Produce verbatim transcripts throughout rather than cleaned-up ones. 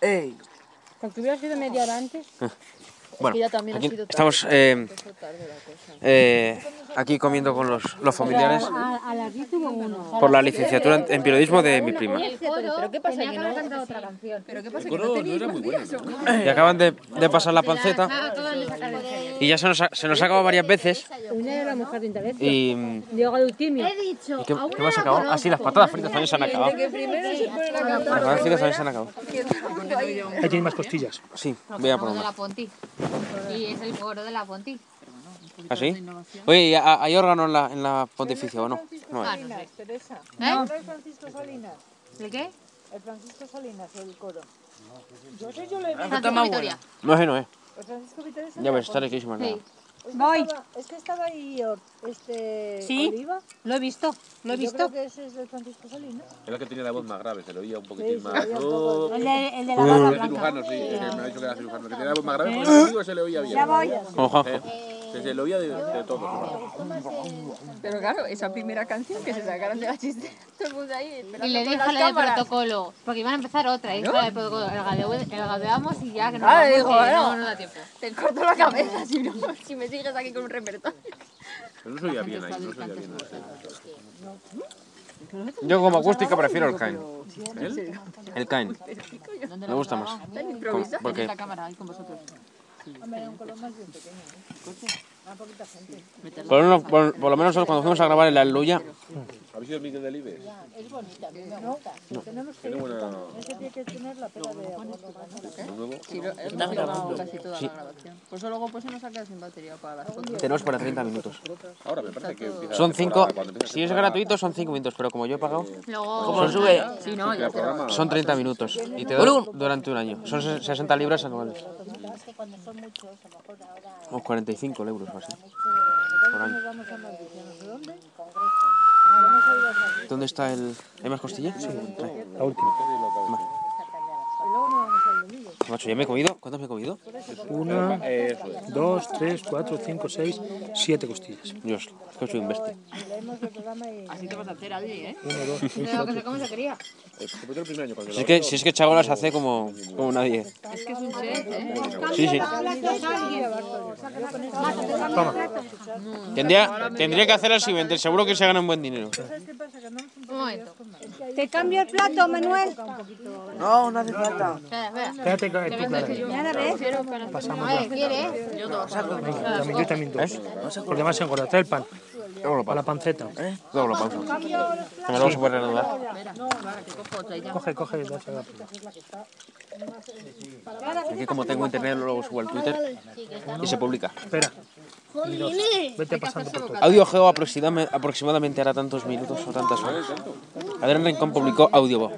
¡Ey! Porque hubiera sido media hora antes. Bueno, es que ya también aquí ha sido tarde. estamos eh, eh, aquí comiendo con los, los familiares A, a las diez hubo uno. por la licenciatura en, en periodismo de mi prima. ¿Pero qué pasa? Que no cantado otra canción. ¿Pero qué pasa? El Que no coro no tenéis era muy bueno, ¿no? Y acaban de, de pasar la panceta y ya se nos ha, se nos ha acabado varias veces. Una era la mujer de interés. Y, Diego Leutimio. He dicho, ¿y qué, a qué una más se la acabó? Ah, sí, las conozco. patatas fritas también se han acabado. Que primero se pone la Las patatas fritas también se han acabado. Ahí tiene más costillas. Sí, voy a por de la una. Ponti. Y es el coro de la Ponti. ¿Ah, sí? Oye, ¿y ha- ¿hay órgano en la, en la pontificia o no? No hay. No sé. Teresa, ¿Eh? ¿no el Francisco Salinas? ¿El qué? El Francisco Salinas, el coro. Yo sé, yo le vi. Francisco Vitoria. No es, no es. El Francisco Vitoria. Ya ves, está riquísima. Sí. Es que Voy. estaba- Es que estaba ahí Or- este Sí. Oliva. Lo he visto, lo he Yo visto. creo que ese es el Francisco Salinas. Era el que tenía la voz más grave, se le oía un Sí, poquitín se más. oía un poco. El de, el de la barba El blanca. cirujano, sí, es que me ha dicho que era cirujano. El que tenía la voz más grave, pues digo, se le oía bien. Ya voy. Como Juanjo. Eh, Se, se le oía de, de todo. Pero claro, esa primera canción que se sacaron de la chiste, todo el mundo ahí esperando Y le con dije las lo del cámaras. protocolo. Porque iban a empezar otra. Y dije lo del protocolo. El gadeo- el gadeamos y ya, que no, Ah, vamos, dijo, que bueno. no, no da tiempo. Te corto la cabeza si, no, si me sigues aquí con un repertorio. Pero no se oía bien ahí, no se oía bien. Yo como acústica prefiero el Cain. ¿Él? El Cain. Me gusta más. ¿Cómo? ¿Por qué? La cámara ahí con vosotros. Por, uno- por- por lo menos nosotros cuando fuimos a grabar en la Aleluya, ¿Habéis sido el Miguel Delibes? Es bonita, a mí me gusta. Tenemos que Tiene ir. buena. Ese tiene que tener la pela de abuelo. ¿El nuevo? Sí, lo- hemos grabado casi toda la grabación. Por eso luego pues se nos ha quedado sin batería para las fotos. tenemos para treinta minutos. Ahora me parece que empieza Son la cinco, temporada, cuando empieza si es gratuito son cinco minutos, pero como yo he pagado, Luego. sube? Sí, no, ya el programa. Son treinta minutos y te doy durante un año. Son ses- sesenta libras anuales. Unos cuarenta y cinco euros o así. Por año. ¿Dónde está el...? ¿Hay más costilla? Sí. La última. Macho, ya me he comido. ¿Cuántas me he comido? Una, dos, tres, cuatro, cinco, seis, siete costillas. Dios, es que soy un bestia. así te vas a hacer allí, ¿eh? Uno, dos, tres, Pero que se cuatro. come se quería. Eh, Se puso el primer año cuando Si es que, si es que Chago las hace como, como nadie. Es que es un chef, ¿eh? Sí, sí. Tendría, tendría que hacer el siguiente. Seguro que se gana un buen dinero. Un momento. ¿Te cambio el plato, Manuel? No, no hace falta. Espera, espera. Espérate, que tú, Clara. Ya la ves. Pasamos A ya. ver, ¿quieres? Yo dos. Venga, también, yo también dos. Porque más engorda. Trae el pan. Luego lo Para la pausa. panceta. Luego lo pausa. Que luego se puede reanudar. Coge, coge, dásela. Aquí como tengo internet luego subo al Twitter y se publica. Espera. Y dos. Vete pasando por todo. Audio Geo aproximame- aproximadamente hará tantos minutos o tantas horas. Adrián Rincón publicó Audio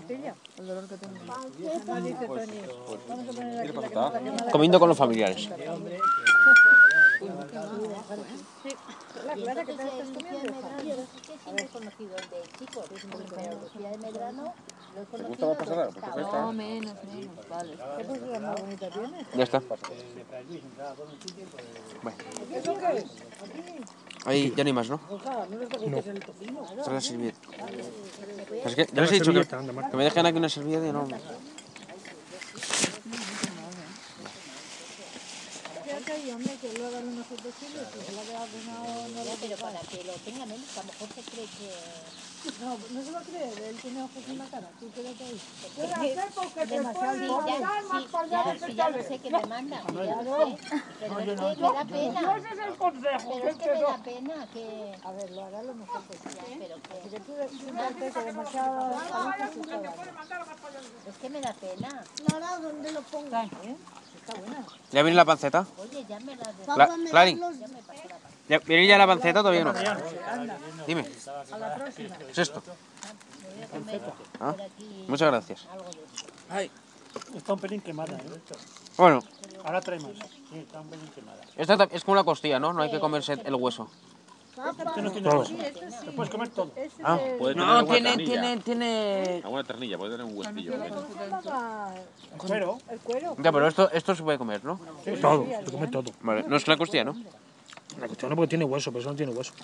comiendo con los familiares. La clara que te estás comiendo. Haber conocido el de chicos, pero Lucía de Medrano lo he ¿Te conocido. gusta más pasar? Pues coge esta. No, menos, menos. Vale. ¿Qué postura más bonita tienes? Ya está. Bueno. Ahí ya no hay más, ¿no? Trae la servilleta. Es que ya les he dicho que, que me dejen aquí una servilleta y no. Hombre, que luego hagan unos otros chiles, pues se la de alguna no la pero para que lo tengan él, a lo mejor se cree que... No, no se va a creer, él tiene ojos en la cara, tú quédate ahí. Demasiado Sí, pobre. ya, sí, ya, sí, ya lo sé que me mandan, ya lo sé, pero es que me da pena. Pero es que me da pena que... A ver, lo hará lo mejor posible. Ya, pero que... Porque tú siempre que demasiado palitos y todo. Es que me da pena. Lara, ¿dónde lo pongo? Está buena. ¿Ya viene la panceta? Oye, ya me la de... Cla Clarín. ¿Ya, ¿Viene ya la panceta o todavía no? Dime. ¿Qué es esto? Ah, muchas gracias. Está un pelín quemada, ¿eh? Bueno, Ahora trae más. Sí, está un pelín quemada. esta ta- es como la costilla, ¿no? No hay que comerse el hueso. Este no tiene hueso. Te puedes comer todo. Ah, Puede tener no, alguna tiene, ternilla. tiene, tiene... Alguna ternilla, puede tener un huesquillo. Pero, El cuero. Ya, pero esto, esto se puede comer, ¿no? todo. Se come todo. Vale, no es la costilla, ¿no? La cuestión no porque tiene hueso, pero eso no tiene hueso.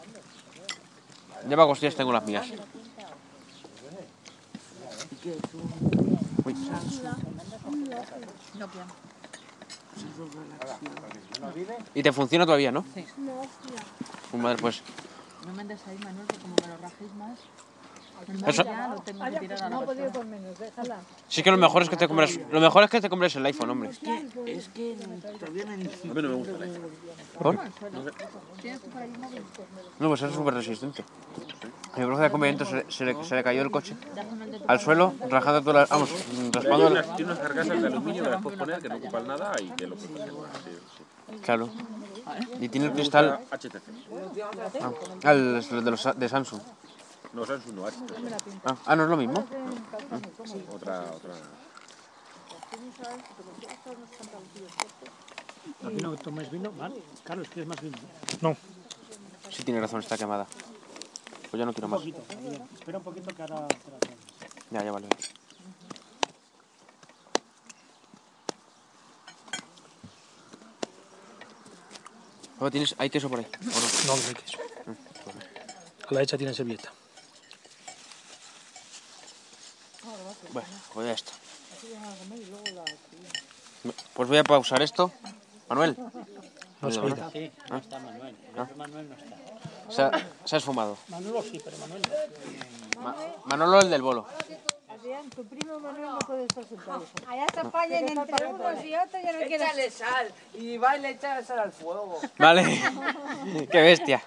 Lleva costillas, tengo las mías. Uy. ¿Y te funciona todavía, no? Sí. Pues madre, pues. No me des ahí, Manuel, que como me lo rajéis más. Eso. Ya lo tengo que tirar a la No ha podido basura. con menos, déjala. Sí que lo mejor es que te compres, lo mejor es que te compres el iPhone, hombre. A mí no me gusta el iPhone. ¿Por? ¿Tienes tú por ahí móvil? No, pues es súper resistente. A mi profe de conveniente se, le- se, le, se le cayó el coche al suelo, rajando todas las... Vamos, Tiene raspando... unas, tiene unas carcasas de aluminio que las puedes poner, que no ocupan nada y que lo protegen. Sí, sí. Claro. Y tiene el cristal... H T C. Ah, el, el de, los, de Samsung. No, Samsung no, H T C. Ah, ah, ¿no es lo mismo? Otra, otra. ¿A mí no tomáis vino? ¿Vale? Carlos, ¿quieres más vino? No, Sí tiene razón, está quemada. Pues ya no quiero un más. poquito. Javier. Espera un poquito que ahora te la traigo. Ya, ya vale. Ahora tienes, ¿hay queso por ahí? ¿O no? No, no hay queso. A la hecha tiene servilleta. Bueno, pues ya está. Pues voy a pausar esto. Manuel. No se ¿verdad? oída. Sí, no está Manuel. El otro Manuel no está. Se ha, se ha esfumado. Manolo sí, pero Manuel no. Ma- Manolo el del bolo. Adrián, tu primo Manuel no puede estar sentado. Allá se apañan entre unos y otros, yo no quiero... Échale sal y va y le echa sal al fuego. Vale. Qué bestia.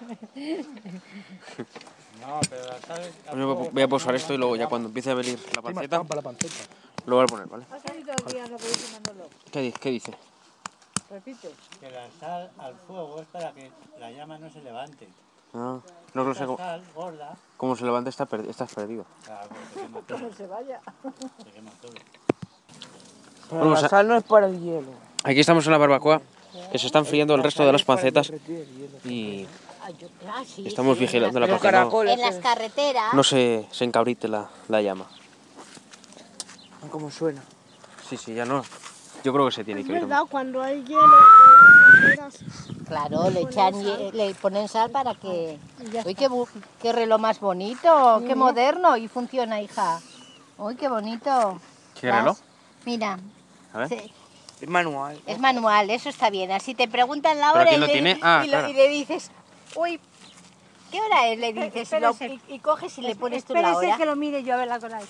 No, pero la sal... Pues yo voy a pausar esto y luego ya cuando empiece a venir la Hay más panceta, pan para la panceta. lo voy a poner, ¿vale? ¿Has salido Adrián lo que dice Manolo? ¿Qué, di- qué dice? Repite. Que la sal al fuego es para que la llama no se levante. Ah, no lo sé La cómo, sal gorda, cómo se levanta, está perdi- estás perdido. claro, se quema todo. Como se vaya. Se quema todo. Pero Vamos la a- sal no es para el hielo. Aquí estamos en la barbacoa, que se están friendo el resto de las pancetas y y estamos vigilando la Los para que no, caracoles. En las carreteras. no se, se encabrite la, la llama. Como suena. Sí, sí, ya no. Yo creo que se tiene que ir. Cuando hay hielo en las aceras. Claro, le echan, hie- le ponen sal para que... Uy, qué, bu- qué reloj más bonito, qué moderno y funciona, hija. Uy, qué bonito. ¿Qué ¿Vas? reloj? Mira, A ver. se- Es manual. es manual, eso está bien. Así te preguntan la ¿Pero hora quién y lo le, tiene? Ah, y lo- claro. y le dices, uy, ¿qué hora es? Le dices y, lo- Espérese. y- y coges y le pones tú la Espérese hora. que lo mire yo a ver la cola.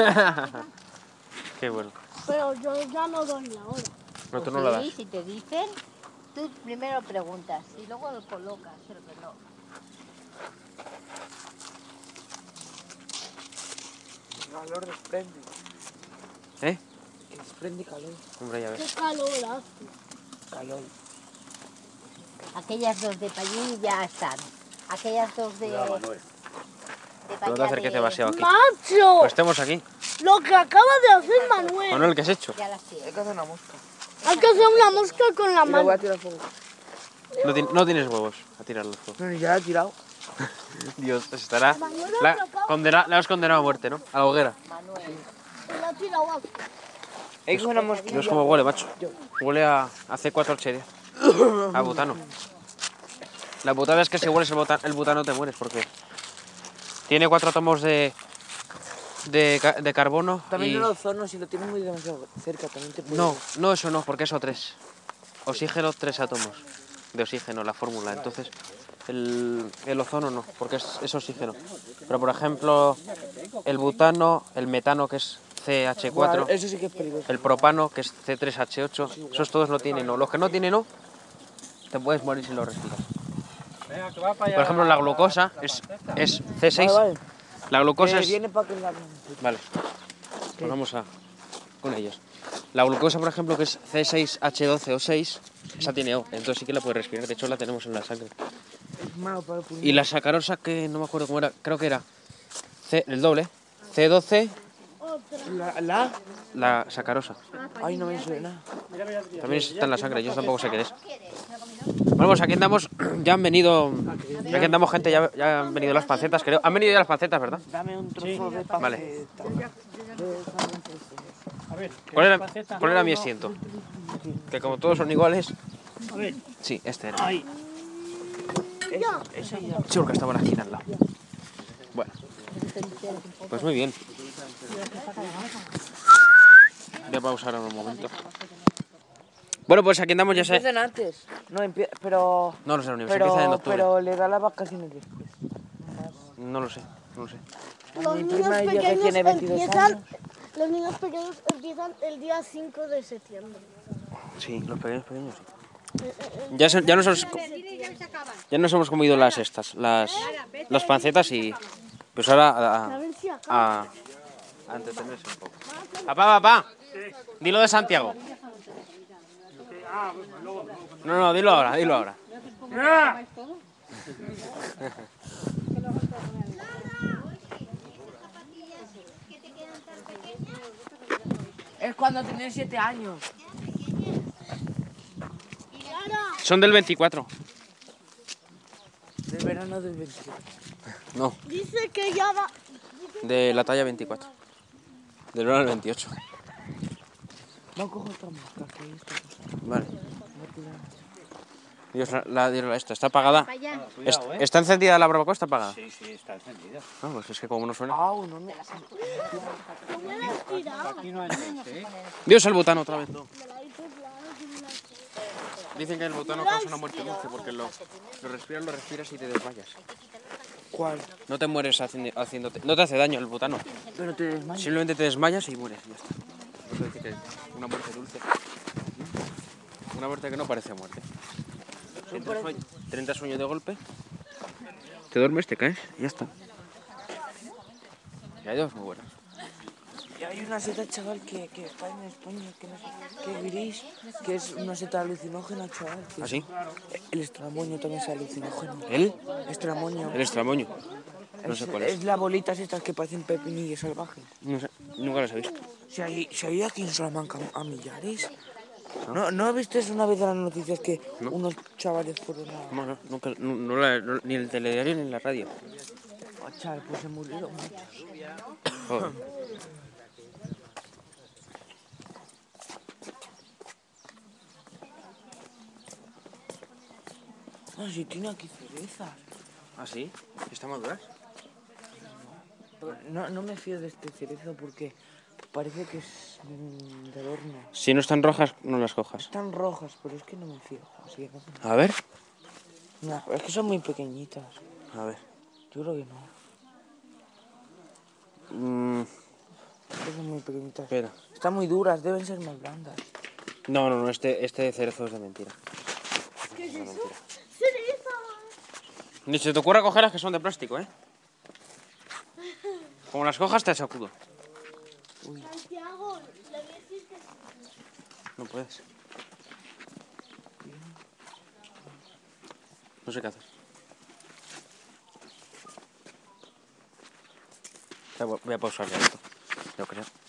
Qué bueno. Pero yo ya no doy la hora. No, tú Pues no la das. sí, si te dicen, tú primero preguntas y luego lo colocas el reloj. El calor desprende. ¿Eh? Que desprende calor. Hombre, ya ves. calor hace. Calor. Aquellas dos de Pallín ya están. Aquellas dos de... de No te Pallá acerques de- demasiado aquí. ¡Macho! Pues estemos aquí. Lo que acaba de hacer Manuel. Manuel, ¿qué has hecho? Ya las tienes. Hay que hacer una mosca. Hay que hacer una mosca con la Y lo voy mano. a tirar fuego. No, ti- no tienes huevos a tirarlo al fuego. No, ni ya la he tirado. Dios, pues estará... La, condena, la has condenado a muerte, ¿no? A la hoguera. La ha tirado aquí. Hay que una mosca. Dios, cómo huele, macho. Huele a, a C cuatro H D. A butano. La putada es que si hueles el, buta- el butano te mueres porque tiene cuatro átomos de, de, ca- de carbono También y... el ozono, si lo tienes muy demasiado cerca, también te puede... No, no, eso no, porque es O tres. Oxígeno, tres átomos de oxígeno, la fórmula. Entonces, el, el ozono no, porque es, es oxígeno. Pero, por ejemplo, el butano, el metano, que es C H cuatro, Guau, eso sí que es peligroso. el propano, que es C tres H ocho, esos todos no tienen no. Los que no tienen no, te puedes morir si lo respiras. Por ejemplo, la glucosa es, es C seis. Vale, vale. La glucosa Que es... viene para que la... Vale, pues vamos a con ellos. La glucosa, por ejemplo, que es C seis H doce O seis, esa tiene O, entonces sí que la puedes respirar. De hecho, la tenemos en la sangre. Es malo para el pulmón. Y la sacarosa, que no me acuerdo cómo era, creo que era C, el doble, C doce, La, la... la sacarosa. Ay, no me suena. También está en la sangre, yo tampoco sé qué es. Bueno, pues aquí andamos, ya han venido, aquí andamos gente, ya, ya han venido las pancetas, creo. Han venido ya las pancetas, ¿verdad? Dame un trozo de panceta. Vale. A ver, ¿Cuál era, panceta? cuál era mi asiento? Que como todos son iguales... A ver, Sí, este era. ahí. Ese ya. Sí, porque estaba en la esquina al lado. Bueno, pues muy bien. Voy a pausar ahora un momento. Bueno, pues aquí andamos, ya sé. Empiezan antes. No, empie- pero... No lo sé, la universidad empieza en Pero, octubre. pero le da las vacaciones después. No lo sé, no lo sé. Los Mi niños prima ella que pequeños tiene veintidós empiezan, años. los niños pequeños empiezan el día cinco de septiembre. Sí, los pequeños, pequeños, sí. Ya, se- ya, nos, hemos- ya nos hemos comido las estas, las, las pancetas y... Pues ahora a, a, a, a entretenerse un poco. Papá, papá, dilo de Santiago. No, no, dilo ahora, dilo ahora. Es cuando tenés siete años. Son del veinticuatro. Del verano del veintisiete. No, Dice que ya va... de la talla veinticuatro. Del verano del veintiocho. No cojo otra mosca que hay esta cosa. Vale. Dios, la, la, la- esta está apagada. Est- ¿Está encendida la barbacoa o está apagada? Sí, sí, está encendida. No, pues es que como no suena. Ah, no me... Aquí no hay leche, ¿eh? Dios, el butano otra vez. Dicen que el butano causa una muerte dulce porque lo, lo respiras, lo respiras y te desmayas. ¿Cuál? No te mueres haciendo, haciéndote... No te hace daño el butano. Pero te desmayas. Simplemente te desmayas y mueres y ya está. Eso dice que una muerte dulce. Una muerte que no parece muerte. Sientes sueño, treinta sueños de golpe. Te duermes, te caes y ya está. Y hay dos muy buenas. Y hay una seta, chaval, que, que está en España, que no sé, que es gris, que es una seta alucinógena, chaval. que- ¿Ah, sí? El estramoño también es alucinógeno. ¿El? Estramoño. El extramoño. No sé cuál es. Es las bolitas estas que parecen pepinillos salvajes. No sé, nunca las he visto. Si hay, si hay aquí en Salamanca a millares. ¿No, ¿No viste una vez en las noticias que No. unos chavales fueron a... No, no, nunca, no, no la- no- ni en el telediario ni en la radio. Oh, chaval, pues se murieron muchos. Joder. Ah, sí, tiene aquí cerezas. ¿Ah, sí? ¿Están maduras? No, no me fío de este cerezo porque parece que es mm, del horno. Si no están rojas, no las cojas. Están rojas, pero es que no me fío. Así que no. A ver. No, es que son muy pequeñitas. A ver. Yo creo que no. Mm, Es que son muy pequeñitas. espera. Están muy duras, deben ser más blandas. No, no, no, este, este cerezo es de mentira. ¿Qué es eso? Ni se te ocurra coger las que son de plástico, ¿eh? Como las cojas te sacudo. Santiago, le voy a decir que... No puedes. No sé qué hacer. Voy a pausar ya esto, yo creo.